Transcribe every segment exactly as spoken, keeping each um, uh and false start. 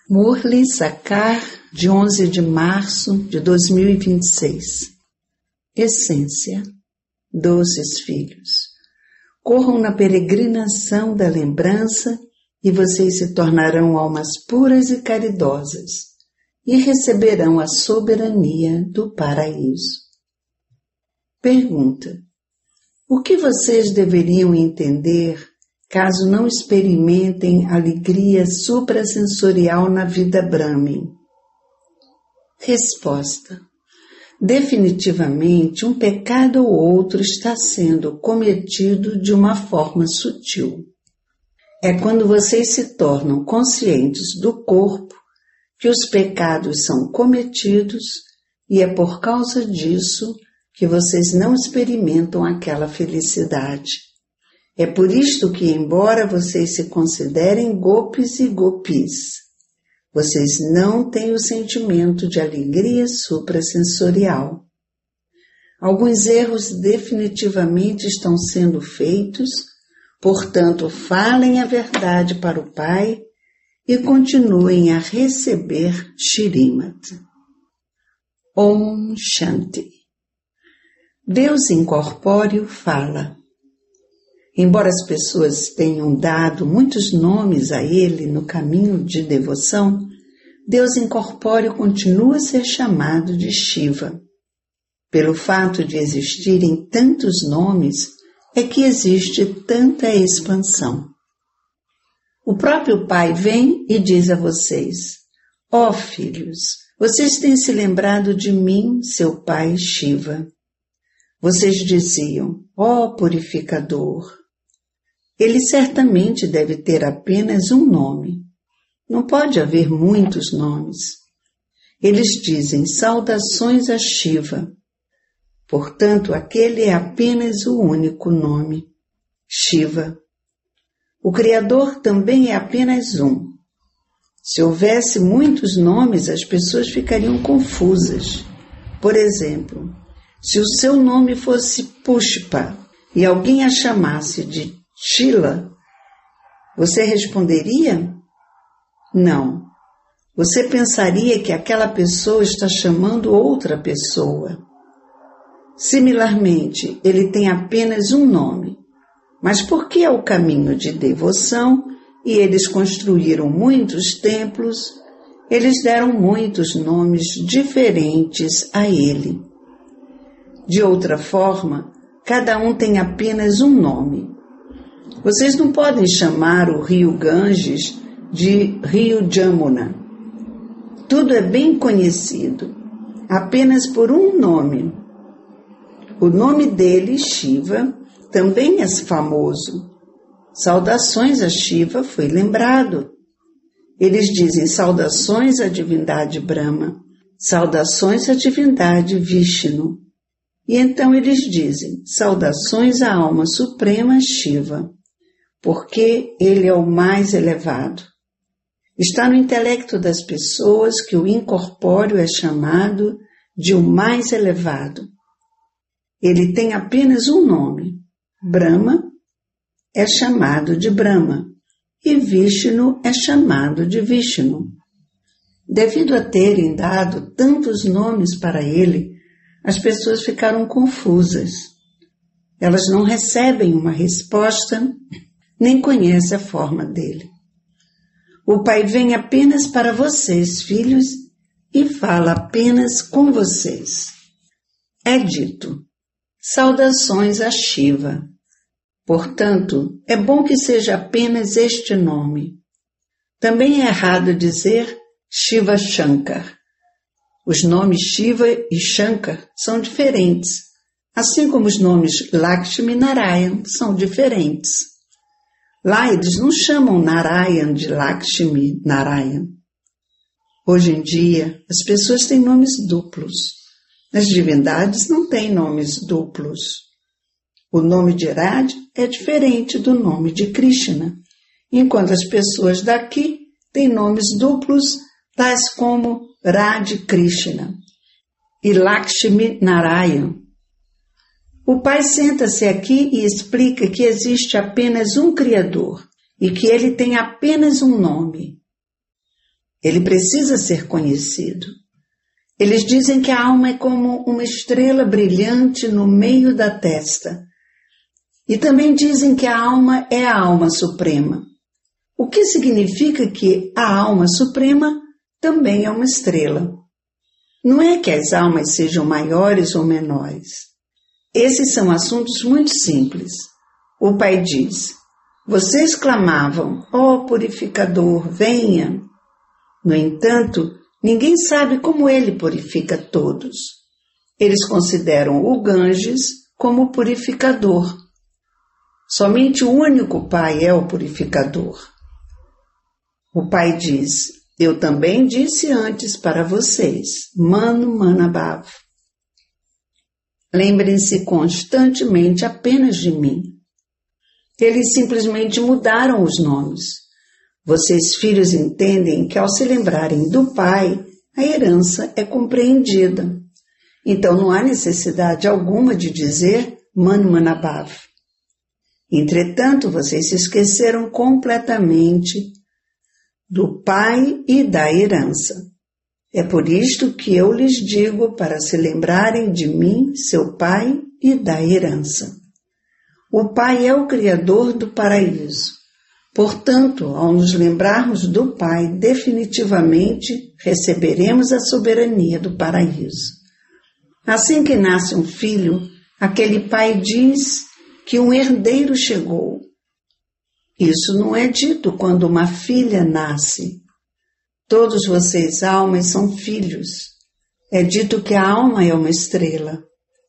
Murli Sakar, de onze de março de dois mil e vinte e seis. Essência. Doces filhos, corram na peregrinação da lembrança e vocês se tornarão almas puras e caridosas e receberão a soberania do paraíso. Pergunta: o que vocês deveriam entender caso não experimentem alegria suprassensorial na vida Brahmin? Resposta: definitivamente um pecado ou outro está sendo cometido de uma forma sutil. É quando vocês se tornam conscientes do corpo que os pecados são cometidos e é por causa disso que vocês não experimentam aquela felicidade. É por isto que, embora vocês se considerem gopis e gopis, vocês não têm o sentimento de alegria suprassensorial. Alguns erros definitivamente estão sendo feitos, portanto, falem a verdade para o Pai e continuem a receber Shrimad. Om Shanti. Deus incorpóreo fala. Embora as pessoas tenham dado muitos nomes a Ele no caminho de devoção, Deus incorpóreo continua a ser chamado de Shiva. Pelo fato de existirem tantos nomes, é que existe tanta expansão. O próprio Pai vem e diz a vocês: ó filhos, vocês têm se lembrado de mim, seu Pai Shiva. Vocês diziam: ó purificador. Ele certamente deve ter apenas um nome. Não pode haver muitos nomes. Eles dizem saudações a Shiva. Portanto, aquele é apenas o único nome, Shiva. O Criador também é apenas um. Se houvesse muitos nomes, as pessoas ficariam confusas. Por exemplo, se o seu nome fosse Pushpa e alguém a chamasse de Shila, você responderia? Não. Você pensaria que aquela pessoa está chamando outra pessoa. Similarmente, ele tem apenas um nome. Mas porque é o caminho de devoção e eles construíram muitos templos, eles deram muitos nomes diferentes a ele. De outra forma, cada um tem apenas um nome. Vocês não podem chamar o rio Ganges de rio Jamuna. Tudo é bem conhecido, apenas por um nome. O nome dele, Shiva, também é famoso. Saudações a Shiva foi lembrado. Eles dizem saudações à divindade Brahma, saudações à divindade Vishnu. E então eles dizem saudações à alma suprema Shiva, porque ele é o mais elevado. Está no intelecto das pessoas que o incorpóreo é chamado de o mais elevado. Ele tem apenas um nome. Brahma é chamado de Brahma e Vishnu é chamado de Vishnu. Devido a terem dado tantos nomes para ele, as pessoas ficaram confusas. Elas não recebem uma resposta, nem conhecem a forma dele. O Pai vem apenas para vocês, filhos, e fala apenas com vocês. É dito: saudações a Shiva. Portanto, é bom que seja apenas este nome. Também é errado dizer Shiva Shankar. Os nomes Shiva e Shankar são diferentes, assim como os nomes Lakshmi e Narayan são diferentes. Lá eles não chamam Narayan de Lakshmi Narayan. Hoje em dia, as pessoas têm nomes duplos. As divindades não têm nomes duplos. O nome de Radha é diferente do nome de Krishna, enquanto as pessoas daqui têm nomes duplos, tais como Radha Krishna e Lakshmi Narayan. O Pai senta-se aqui e explica que existe apenas um Criador e que ele tem apenas um nome. Ele precisa ser conhecido. Eles dizem que a alma é como uma estrela brilhante no meio da testa. E também dizem que a alma é a alma suprema. O que significa que a alma suprema também é uma estrela. Não é que as almas sejam maiores ou menores. Esses são assuntos muito simples. O Pai diz: vocês clamavam, ó purificador, venha. No entanto, ninguém sabe como ele purifica todos. Eles consideram o Ganges como purificador. Somente o único Pai é o purificador. O Pai diz: eu também disse antes para vocês, Mano Manabhav. Lembrem-se constantemente apenas de mim. Eles simplesmente mudaram os nomes. Vocês, filhos, entendem que ao se lembrarem do Pai, a herança é compreendida. Então não há necessidade alguma de dizer Mano Manabhav. Entretanto, vocês se esqueceram completamente do Pai e da herança. É por isto que eu lhes digo para se lembrarem de mim, seu Pai, e da herança. O Pai é o Criador do paraíso. Portanto, ao nos lembrarmos do Pai, definitivamente receberemos a soberania do paraíso. Assim que nasce um filho, aquele pai diz que um herdeiro chegou. Isso não é dito quando uma filha nasce. Todos vocês, almas, são filhos. É dito que a alma é uma estrela.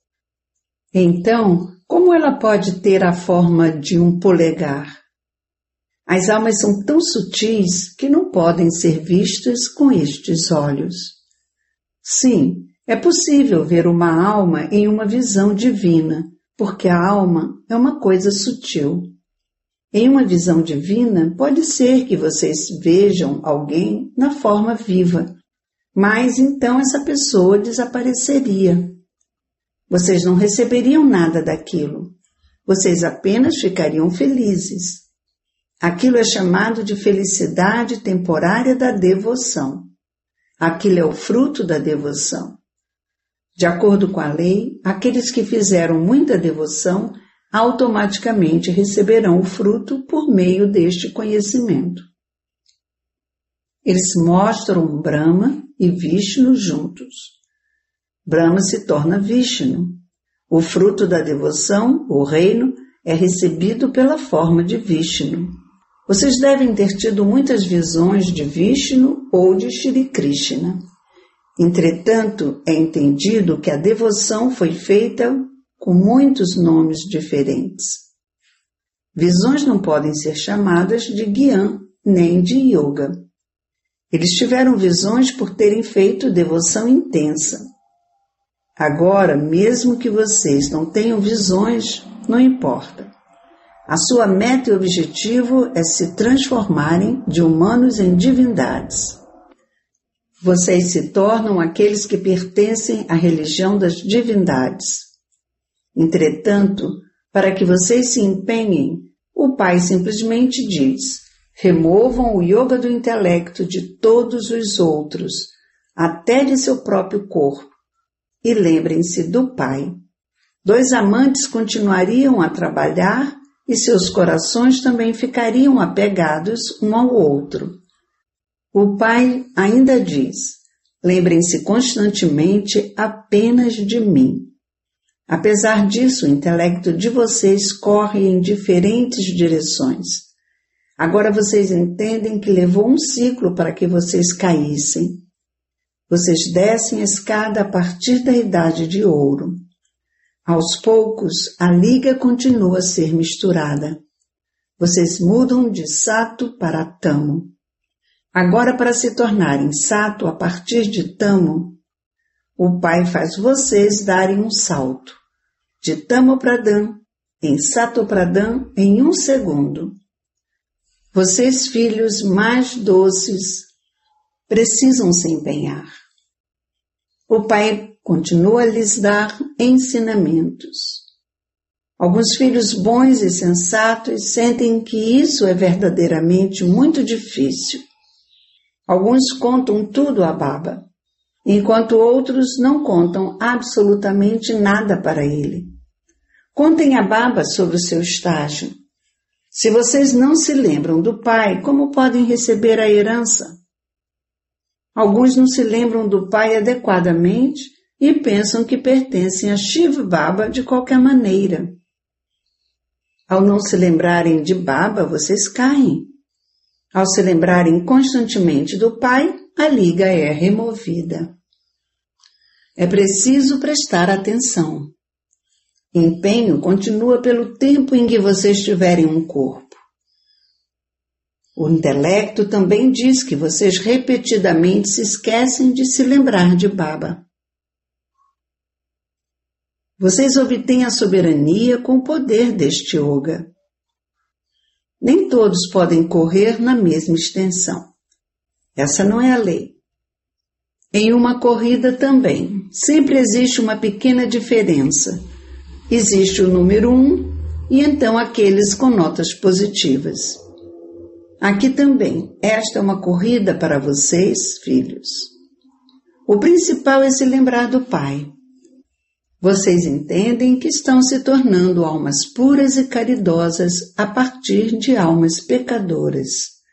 Então, como ela pode ter a forma de um polegar? As almas são tão sutis que não podem ser vistas com estes olhos. Sim, é possível ver uma alma em uma visão divina, porque a alma é uma coisa sutil. Em uma visão divina, pode ser que vocês vejam alguém na forma viva, mas então essa pessoa desapareceria. Vocês não receberiam nada daquilo. Vocês apenas ficariam felizes. Aquilo é chamado de felicidade temporária da devoção. Aquilo é o fruto da devoção. De acordo com a lei, aqueles que fizeram muita devoção automaticamente receberão o fruto por meio deste conhecimento. Eles mostram Brahma e Vishnu juntos. Brahma se torna Vishnu. O fruto da devoção, o reino, é recebido pela forma de Vishnu. Vocês devem ter tido muitas visões de Vishnu ou de Shri Krishna. Entretanto, é entendido que a devoção foi feita com muitos nomes diferentes. Visões não podem ser chamadas de Gyan nem de Yoga. Eles tiveram visões por terem feito devoção intensa. Agora, mesmo que vocês não tenham visões, não importa. A sua meta e objetivo é se transformarem de humanos em divindades. Vocês se tornam aqueles que pertencem à religião das divindades. Entretanto, para que vocês se empenhem, o Pai simplesmente diz: removam o yoga do intelecto de todos os outros, até de seu próprio corpo, e lembrem-se do Pai. Dois amantes continuariam a trabalhar e seus corações também ficariam apegados um ao outro. O Pai ainda diz: lembrem-se constantemente apenas de mim. Apesar disso, o intelecto de vocês corre em diferentes direções. Agora vocês entendem que levou um ciclo para que vocês caíssem. Vocês descem a escada a partir da idade de ouro. Aos poucos, a liga continua a ser misturada. Vocês mudam de sato para tamo. Agora, para se tornarem sato a partir de tamo, o Pai faz vocês darem um salto, de tamo pradhan em sato pradhan em um segundo. Vocês, filhos mais doces, precisam se empenhar. O Pai continua a lhes dar ensinamentos. Alguns filhos bons e sensatos sentem que isso é verdadeiramente muito difícil. Alguns contam tudo a Baba, enquanto outros não contam absolutamente nada para ele. Contem a Baba sobre o seu estágio. Se vocês não se lembram do pai, como podem receber a herança? Alguns não se lembram do pai adequadamente e pensam que pertencem a Shiva Baba de qualquer maneira. Ao não se lembrarem de Baba, vocês caem. Ao se lembrarem constantemente do pai, a liga é removida. É preciso prestar atenção. Empenho continua pelo tempo em que vocês tiverem um corpo. O intelecto também diz que vocês repetidamente se esquecem de se lembrar de Baba. Vocês obtêm a soberania com o poder deste yoga. Nem todos podem correr na mesma extensão. Essa não é a lei. Em uma corrida também, sempre existe uma pequena diferença. Existe o número um e então aqueles com notas positivas. Aqui também, esta é uma corrida para vocês, filhos. O principal é se lembrar do Pai. Vocês entendem que estão se tornando almas puras e caridosas a partir de almas pecadoras.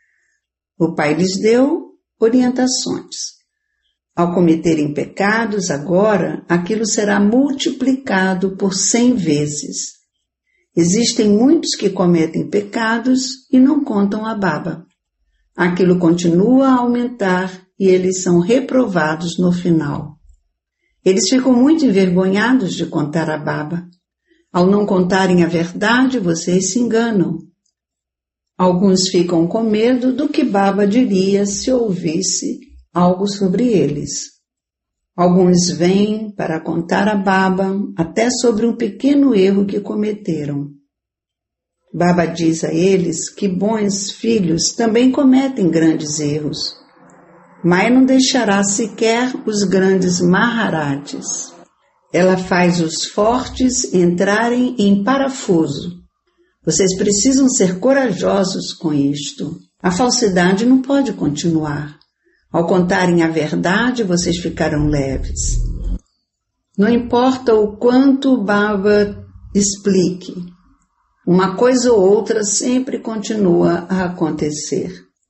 O Pai lhes deu orientações. Ao cometerem pecados agora, aquilo será multiplicado por cem vezes. Existem muitos que cometem pecados e não contam a Baba. Aquilo continua a aumentar e eles são reprovados no final. Eles ficam muito envergonhados de contar a Baba. Ao não contarem a verdade, vocês se enganam. Alguns ficam com medo do que Baba diria se ouvisse algo sobre eles. Alguns vêm para contar a Baba até sobre um pequeno erro que cometeram. Baba diz a eles que bons filhos também cometem grandes erros, mas não deixará sequer os grandes Maharajas. Ela faz os fortes entrarem em parafuso. Vocês precisam ser corajosos com isto. A falsidade não pode continuar. Ao contarem a verdade, vocês ficarão leves. Não importa o quanto o Baba explique, uma coisa ou outra sempre continua a acontecer.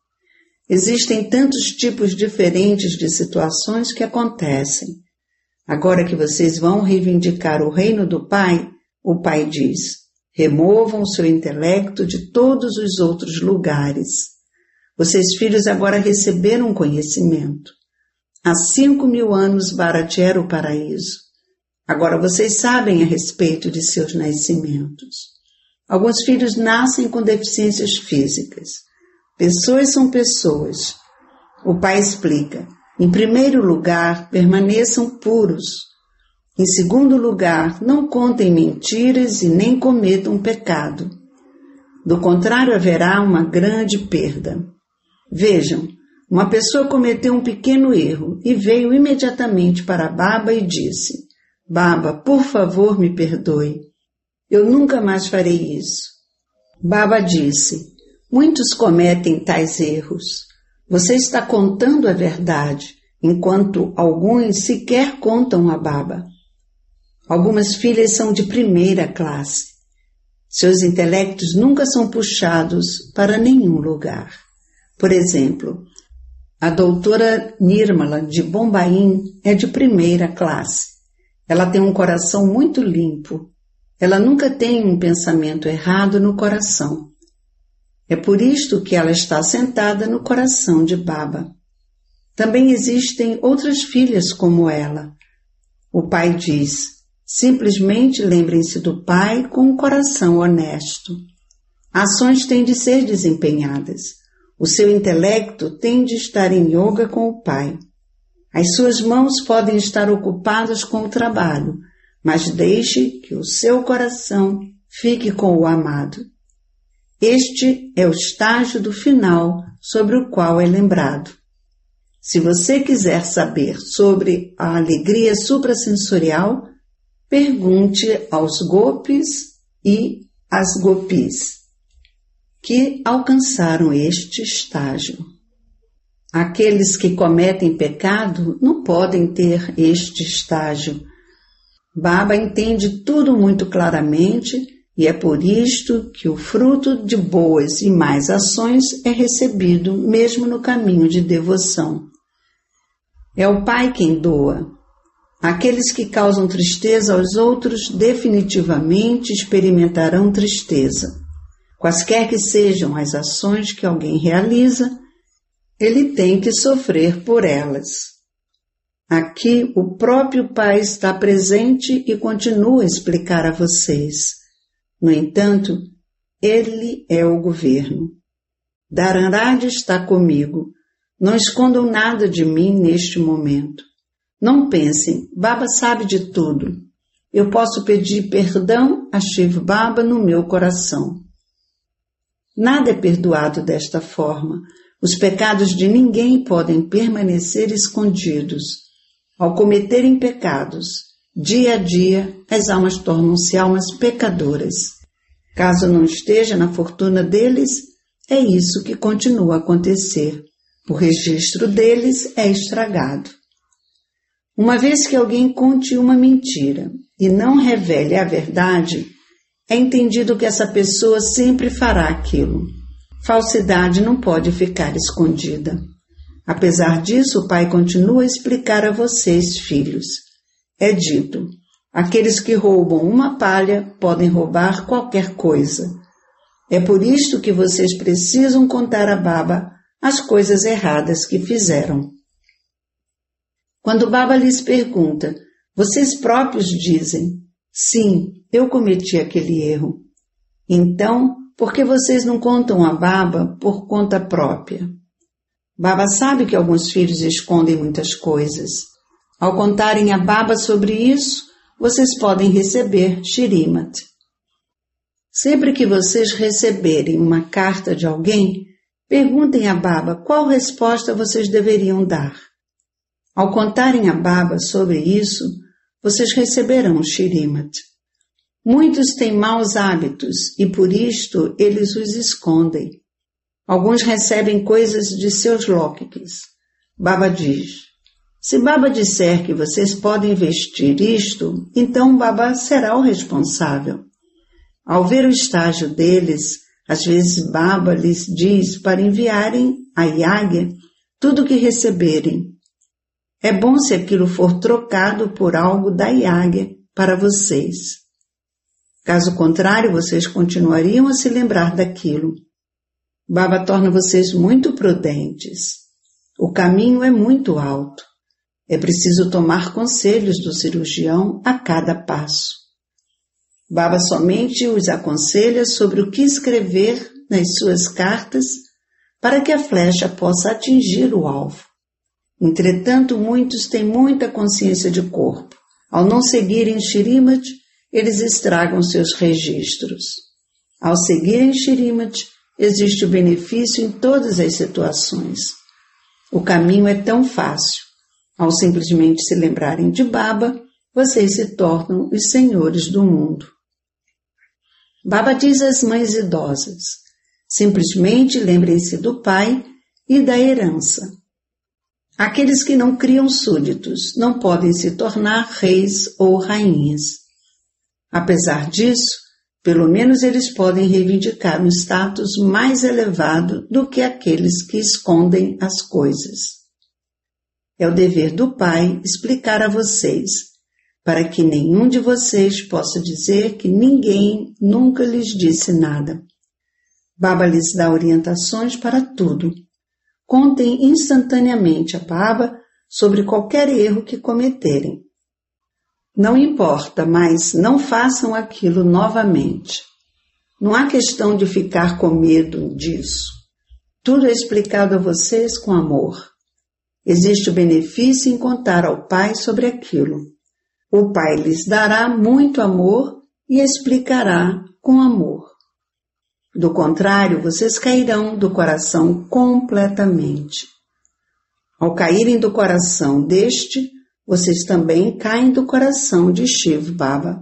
Existem tantos tipos diferentes de situações que acontecem. Agora que vocês vão reivindicar o reino do Pai, o Pai diz: removam o seu intelecto de todos os outros lugares. Vocês, filhos, agora receberam conhecimento. Há cinco mil anos Bharati era o paraíso. Agora vocês sabem a respeito de seus nascimentos. Alguns filhos nascem com deficiências físicas. Pessoas são pessoas. O pai explica: em primeiro lugar, permaneçam puros. Em segundo lugar, não contem mentiras e nem cometam pecado. Do contrário, haverá uma grande perda. Vejam, uma pessoa cometeu um pequeno erro e veio imediatamente para Baba e disse: Baba, por favor, me perdoe. Eu nunca mais farei isso. Baba disse: muitos cometem tais erros. Você está contando a verdade, enquanto alguns sequer contam a Baba. Algumas filhas são de primeira classe. Seus intelectos nunca são puxados para nenhum lugar. Por exemplo, a doutora Nirmala de Bombaim é de primeira classe. Ela tem um coração muito limpo. Ela nunca tem um pensamento errado no coração. É por isto que ela está sentada no coração de Baba. Também existem outras filhas como ela. O pai diz: simplesmente lembrem-se do pai com um coração honesto. Ações têm de ser desempenhadas. O seu intelecto tem de estar em yoga com o pai. As suas mãos podem estar ocupadas com o trabalho, mas deixe que o seu coração fique com o amado. Este é o estágio do final sobre o qual é lembrado. Se você quiser saber sobre a alegria suprassensorial, pergunte aos gopis e às gopis que alcançaram este estágio. Aqueles que cometem pecado não podem ter este estágio. Baba entende tudo muito claramente e é por isto que o fruto de boas e más ações é recebido mesmo no caminho de devoção. É o Pai quem doa. Aqueles que causam tristeza aos outros definitivamente experimentarão tristeza. Quaisquer que sejam as ações que alguém realiza, ele tem que sofrer por elas. Aqui o próprio Pai está presente e continua a explicar a vocês. No entanto, ele é o governo. Dharanraj está comigo. Não escondam nada de mim neste momento. Não pensem, Baba sabe de tudo. Eu posso pedir perdão a Shiv Baba no meu coração. Nada é perdoado desta forma. Os pecados de ninguém podem permanecer escondidos. Ao cometerem pecados, dia a dia, as almas tornam-se almas pecadoras. Caso não esteja na fortuna deles, é isso que continua a acontecer. O registro deles é estragado. Uma vez que alguém conte uma mentira e não revele a verdade, é entendido que essa pessoa sempre fará aquilo. Falsidade não pode ficar escondida. Apesar disso, o Pai continua a explicar a vocês, filhos. É dito, aqueles que roubam uma palha podem roubar qualquer coisa. É por isto que vocês precisam contar a Baba as coisas erradas que fizeram. Quando Baba lhes pergunta, vocês próprios dizem, sim, eu cometi aquele erro. Então, por que vocês não contam a Baba por conta própria? Baba sabe que alguns filhos escondem muitas coisas. Ao contarem a Baba sobre isso, vocês podem receber Shrimad. Sempre que vocês receberem uma carta de alguém, perguntem a Baba qual resposta vocês deveriam dar. Ao contarem a Baba sobre isso, vocês receberão Shrimad. Muitos têm maus hábitos e por isto eles os escondem. Alguns recebem coisas de seus lokiks. Baba diz, se Baba disser que vocês podem vestir isto, então Baba será o responsável. Ao ver o estágio deles, às vezes Baba lhes diz para enviarem a Yagya tudo o que receberem. É bom se aquilo for trocado por algo da Yagya para vocês. Caso contrário, vocês continuariam a se lembrar daquilo. Baba torna vocês muito prudentes. O caminho é muito alto. É preciso tomar conselhos do cirurgião a cada passo. Baba somente os aconselha sobre o que escrever nas suas cartas para que a flecha possa atingir o alvo. Entretanto, muitos têm muita consciência de corpo. Ao não seguirem Shrimad, eles estragam seus registros. Ao seguirem Shrimad, existe o benefício em todas as situações. O caminho é tão fácil. Ao simplesmente se lembrarem de Baba, vocês se tornam os senhores do mundo. Baba diz às mães idosas, simplesmente lembrem-se do pai e da herança. Aqueles que não criam súditos não podem se tornar reis ou rainhas. Apesar disso, pelo menos eles podem reivindicar um status mais elevado do que aqueles que escondem as coisas. É o dever do Pai explicar a vocês, para que nenhum de vocês possa dizer que ninguém nunca lhes disse nada. Baba lhes dá orientações para tudo. Contem instantaneamente a Baba sobre qualquer erro que cometerem. Não importa, mas não façam aquilo novamente. Não há questão de ficar com medo disso. Tudo é explicado a vocês com amor. Existe o benefício em contar ao Pai sobre aquilo. O Pai lhes dará muito amor e explicará com amor. Do contrário, vocês cairão do coração completamente. Ao caírem do coração deste, vocês também caem do coração de Shiv Baba.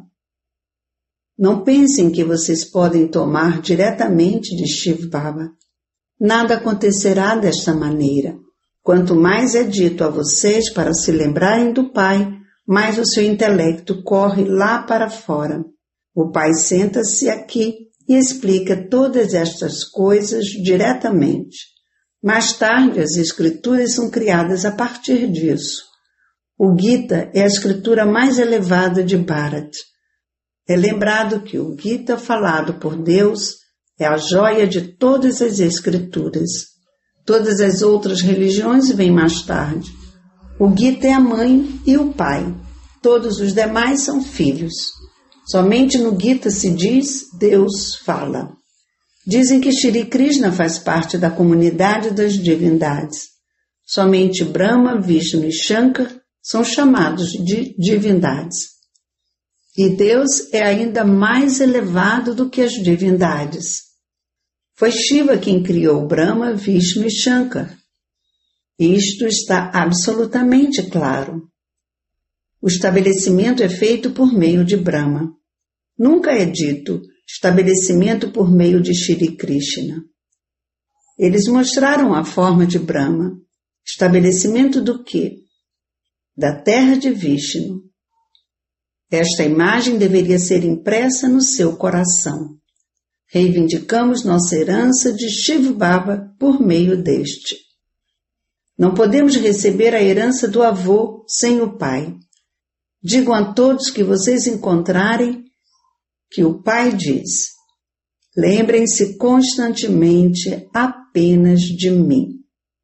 Não pensem que vocês podem tomar diretamente de Shiv Baba. Nada acontecerá desta maneira. Quanto mais é dito a vocês para se lembrarem do Pai, mais o seu intelecto corre lá para fora. O Pai senta-se aqui e explica todas estas coisas diretamente. Mais tarde, as escrituras são criadas a partir disso. O Gita é a escritura mais elevada de Bharat. É lembrado que o Gita falado por Deus é a joia de todas as escrituras. Todas as outras religiões vêm mais tarde. O Gita é a mãe e o pai. Todos os demais são filhos. Somente no Gita se diz Deus fala. Dizem que Shri Krishna faz parte da comunidade das divindades. Somente Brahma, Vishnu e Shankar são chamados de divindades. E Deus é ainda mais elevado do que as divindades. Foi Shiva quem criou Brahma, Vishnu e Shankar. Isto está absolutamente claro. O estabelecimento é feito por meio de Brahma. Nunca é dito estabelecimento por meio de Shri Krishna. Eles mostraram a forma de Brahma. Estabelecimento do quê? Da terra de Vishnu. Esta imagem deveria ser impressa no seu coração. Reivindicamos nossa herança de Shiva Baba por meio deste. Não podemos receber a herança do avô sem o pai. Digam a todos que vocês encontrarem que o pai diz: lembrem-se constantemente apenas de mim.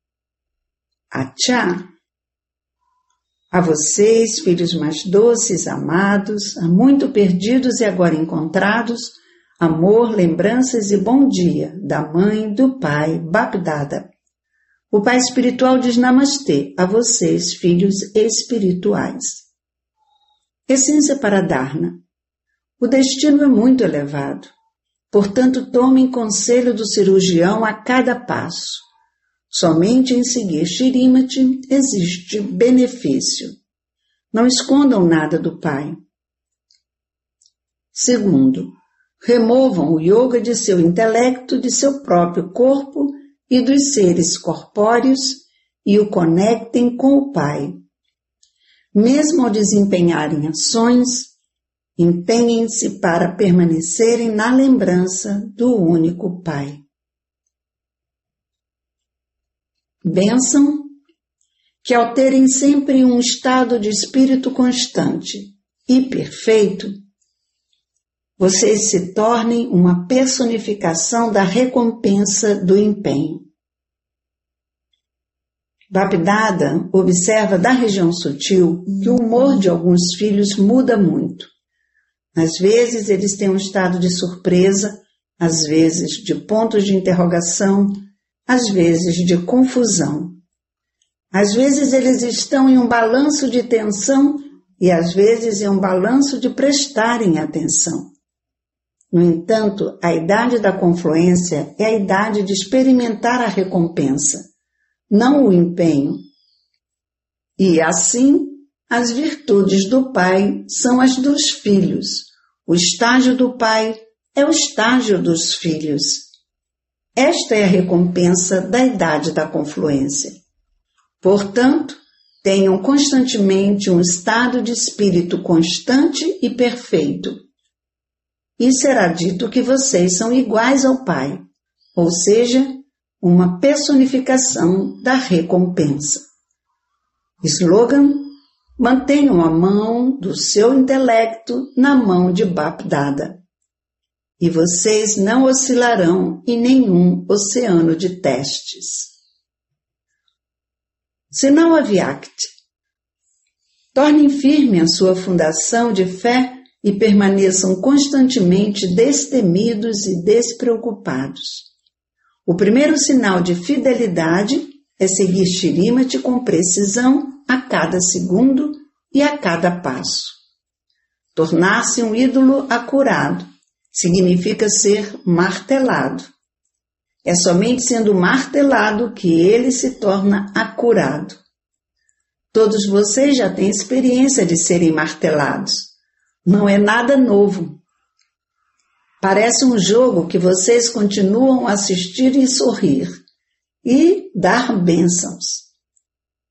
Achá! A vocês, filhos mais doces, amados, há muito perdidos e agora encontrados, amor, lembranças e bom dia da mãe, do pai, Bapdada. O pai espiritual diz namastê a vocês, filhos espirituais. Essência para Dharna. O destino é muito elevado. Portanto, tomem conselho do cirurgião a cada passo. Somente em seguir Shrimati existe benefício. Não escondam nada do Pai. Segundo, removam o yoga de seu intelecto, de seu próprio corpo e dos seres corpóreos e o conectem com o Pai. Mesmo ao desempenharem ações, empenhem-se para permanecerem na lembrança do único Pai. Bênção que ao terem sempre um estado de espírito constante e perfeito, vocês se tornem uma personificação da recompensa do empenho. Bapdada observa da região sutil que o humor de alguns filhos muda muito. Às vezes eles têm um estado de surpresa, às vezes de pontos de interrogação, às vezes de confusão. Às vezes eles estão em um balanço de tensão e às vezes em um balanço de prestarem atenção. No entanto, a idade da confluência é a idade de experimentar a recompensa, não o empenho. E assim, as virtudes do Pai são as dos filhos. O estágio do Pai é o estágio dos filhos. Esta é a recompensa da idade da confluência. Portanto, tenham constantemente um estado de espírito constante e perfeito. E será dito que vocês são iguais ao Pai, ou seja, uma personificação da recompensa. Slogan: mantenham a mão do seu intelecto na mão de Bapdada. E vocês não oscilarão em nenhum oceano de testes. Sinal Avyakt. Tornem firme a sua fundação de fé e permaneçam constantemente destemidos e despreocupados. O primeiro sinal de fidelidade é seguir Shrimati com precisão a cada segundo e a cada passo. Tornar-se um ídolo acurado significa ser martelado. É somente sendo martelado que ele se torna acurado. Todos vocês já têm experiência de serem martelados. Não é nada novo. Parece um jogo que vocês continuam a assistir e sorrir e dar bênçãos.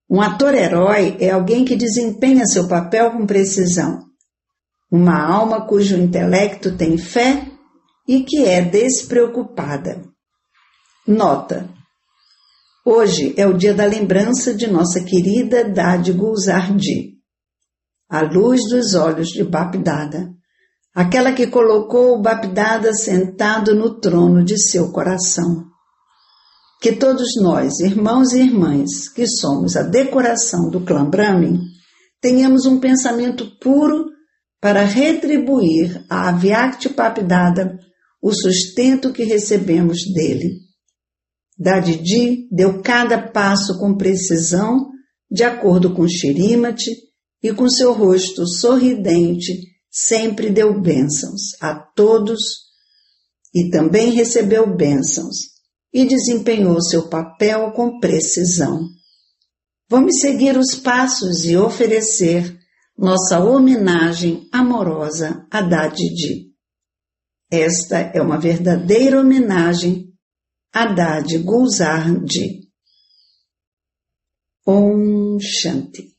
Um ator-herói é alguém que desempenha seu papel com precisão. Uma alma cujo intelecto tem fé e que é despreocupada. Nota: hoje é o dia da lembrança de nossa querida Dadi Gulzarji, a luz dos olhos de Bapdada, aquela que colocou o Bapdada sentado no trono de seu coração. Que todos nós, irmãos e irmãs, que somos a decoração do clã Brahmin, tenhamos um pensamento puro para retribuir a Avyakti Bapdada o sustento que recebemos dele. Dadiji deu cada passo com precisão, de acordo com Shrimati, e com seu rosto sorridente sempre deu bênçãos a todos e também recebeu bênçãos e desempenhou seu papel com precisão. Vamos seguir os passos e oferecer nossa homenagem amorosa a Dadiji. Esta é uma verdadeira homenagem a Dadi Gulzarji. Om Shanti.